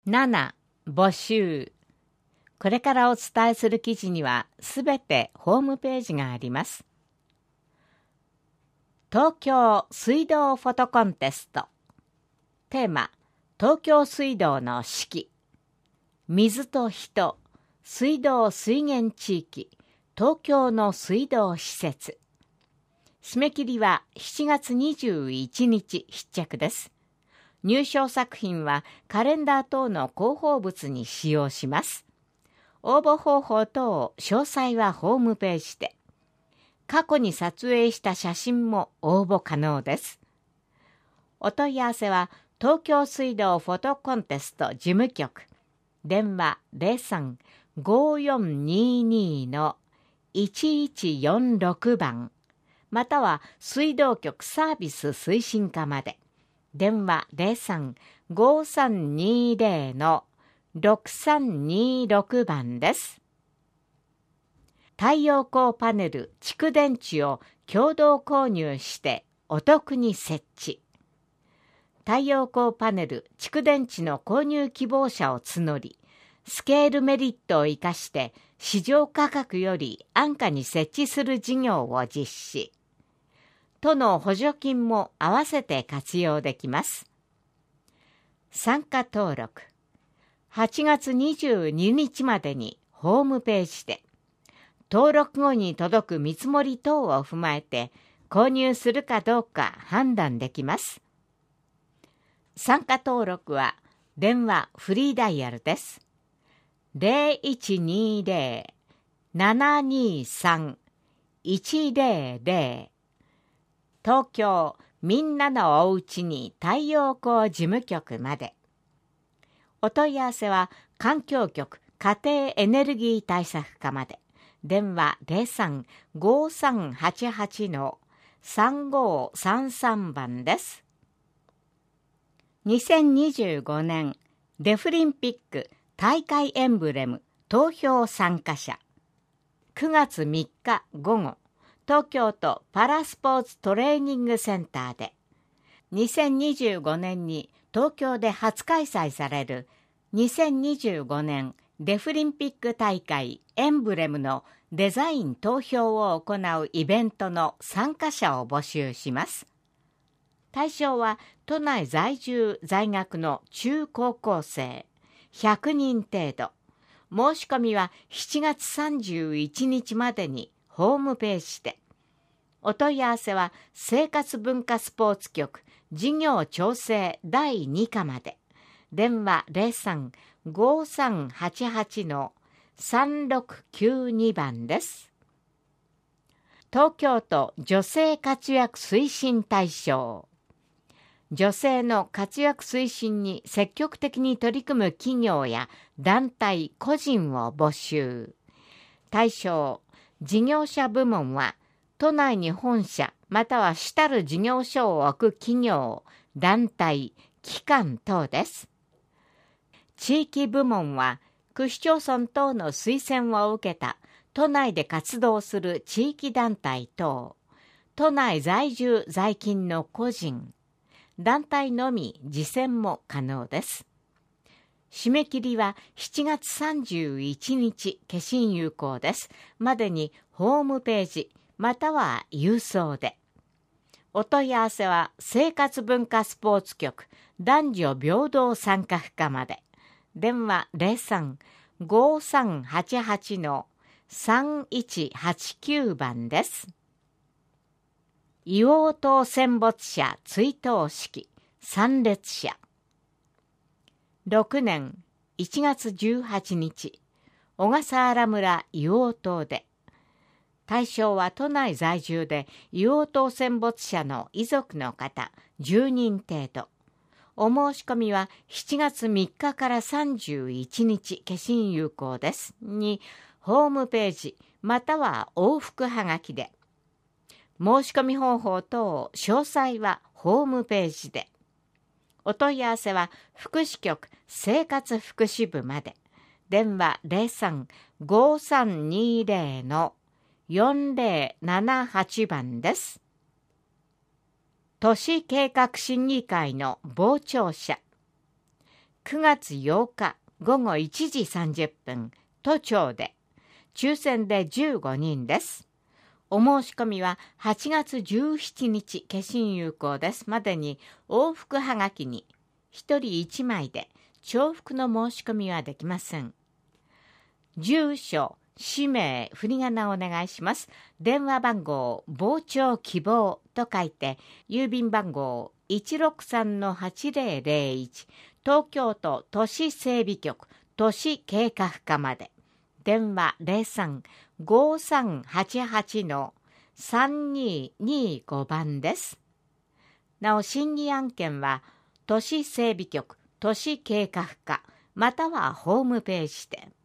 7. 募集。これからお伝えする記事にはすべてホームページがあります。東京水道フォトコンテスト。テーマ、東京水道の四季。水と人、水道水源地域、東京の水道施設。締め切りは7月21日必着です。入賞作品はカレンダー等の広報物に使用します。応募方法等詳細はホームページで。過去に撮影した写真も応募可能です。お問い合わせは東京水道フォトコンテスト事務局。電話 03-5422-1146 番。または水道局サービス推進課まで。電話 03-5320-6326 番です。太陽光パネル、蓄電池を共同購入してお得に設置。太陽光パネル、蓄電池の購入希望者を募り、スケールメリットを生かして市場価格より安価に設置する事業を実施。都の補助金も合わせて活用できます。参加登録。8月22日までにホームページで、登録後に届く見積もり等を踏まえて購入するかどうか判断できます。参加登録は電話フリーダイヤルです。0120-723-100東京みんなのおうちに太陽光事務局まで。お問い合わせは環境局家庭エネルギー対策課まで。電話 03-5388-3533 番です。2025年デフリンピック大会エンブレム投票参加者。9月3日午後、東京都パラスポーツトレーニングセンターで、2025年に東京で初開催される2025年デフリンピック大会エンブレムのデザイン投票を行うイベントの参加者を募集します。対象は都内在住在学の中高校生100人程度。申し込みは7月31日までにホームページで。お問い合わせは生活文化スポーツ局事業調整第2課まで。電話 03-5388-3692 番です。東京都女性活躍推進大賞。女性の活躍推進に積極的に取り組む企業や団体、個人を募集。対象、事業者部門は、都内に本社または主たる事業所を置く企業、団体、機関等です。地域部門は、区市町村等の推薦を受けた都内で活動する地域団体等、都内在住在勤の個人、団体のみ次選も可能です。締め切りは7月31日消印有効です。までにホームページまたは郵送で。お問い合わせは生活文化スポーツ局男女平等参画課まで。電話 03-5388-3189 番です。硫黄島戦没者追悼式参列者。6年1月18日、小笠原村硫黄島で。対象は都内在住で硫黄島戦没者の遺族の方10人程度。お申し込みは7月3日から31日消印有効です。に、ホームページまたは往復はがきで。申し込み方法等詳細はホームページで。お問い合わせは福祉局生活福祉部まで。電話 03-5320-4078 番です。都市計画審議会の傍聴者。 9月8日午後1時30分、都庁で、抽選で15人です。お申し込みは8月17日消印有効です。までに往復はがきに1人1枚で、重複の申し込みはできません。住所、氏名、振り仮名をお願いします。電話番号、傍聴希望と書いて、郵便番号 163-8001、東京都都市整備局都市計画課まで。電話 03-5388-3225 番です。なお、審議案件は都市整備局都市計画課またはホームページで。